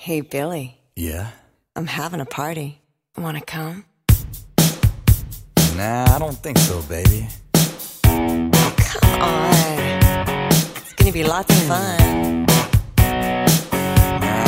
Hey, Billy, Yeah? I'm having a party. Wanna come? Nah, I don't think so, baby. Oh, come on. It's gonna be lots of fun. Nah.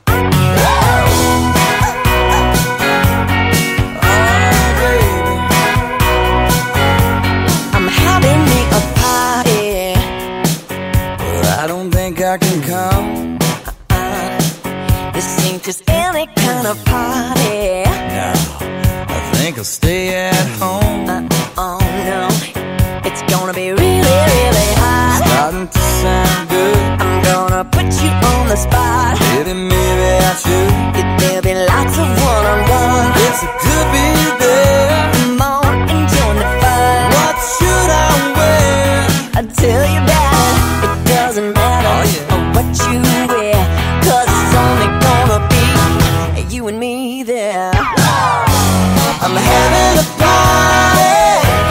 I'm having me a party. Well, I don't think I can come. This ain't just any kind of party. No, I think I'll stay at home. Oh no, it's gonna be really, really hot. Starting to sound good. I'm gonna put you on the spot. Baby, maybe I should. There'll be lots of one-on-one. Yes, I could be there. Come on and join the fun. What should I wear? I tell you that it doesn't matter what you wear, 'cause it's only gonna be you and me there. I'm having a party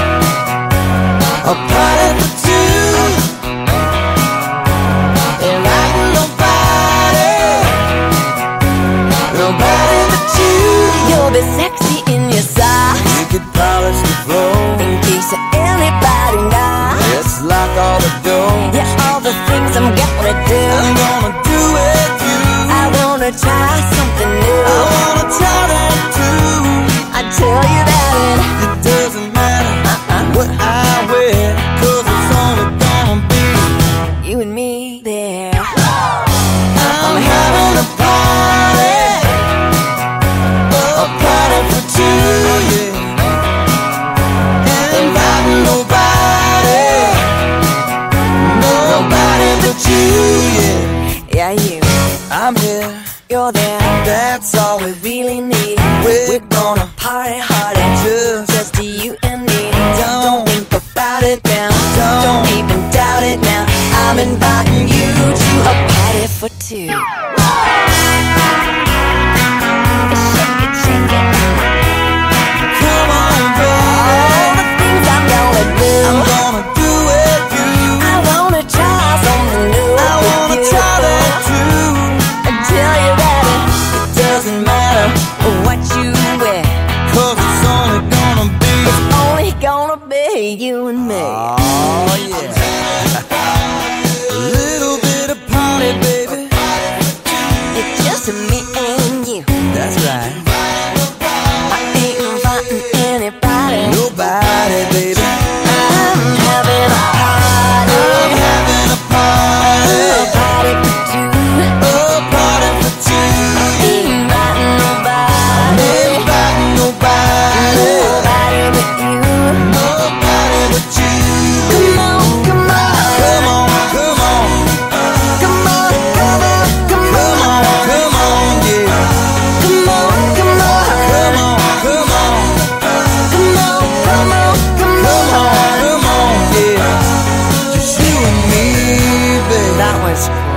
for two. There ain't nobody but you. You'll be sexy in your socks, You could polish the floor. in case anybody knocks. Let's lock all the doors. Yeah, all the things I'm gonna do. I'm gonna do it, you. I wanna try something new. I wanna try that too. I tell you that It doesn't matter what I wear, 'cause it's only gonna be you and me there. I'm having a party for two, yeah. Inviting nobody but you, yeah. Yeah, you. I'm here, You're there. that's all we Really need. We're gonna Party hard and just you and me. Don't think about it now. Don't even doubt it now. I'm inviting you to a party for two. Shake it, shake it. come on, All baby. the things I'm gonna do. I'm gonna do it, you. I wanna try something new. I wanna with you. try that too. I tell you that it doesn't matter what you wear. 'Cause it's only gonna be Only gonna be you and me. oh yeah. A little bit of party, baby. It's just me and you. That's right. I ain't inviting anybody. Nobody, baby. I'm having a party. I'm having a party. A party for two. A party for two. Ain't inviting nobody. Inviting nobody. Nobody but you. Nobody but you. Come on, come on. Come on, come on. Come on, come on, come Come on. on, come on, yeah. Come on, come on. Come on, come on. Come on, come on, come Come on, on. come on, yeah. Just you and me, baby. That was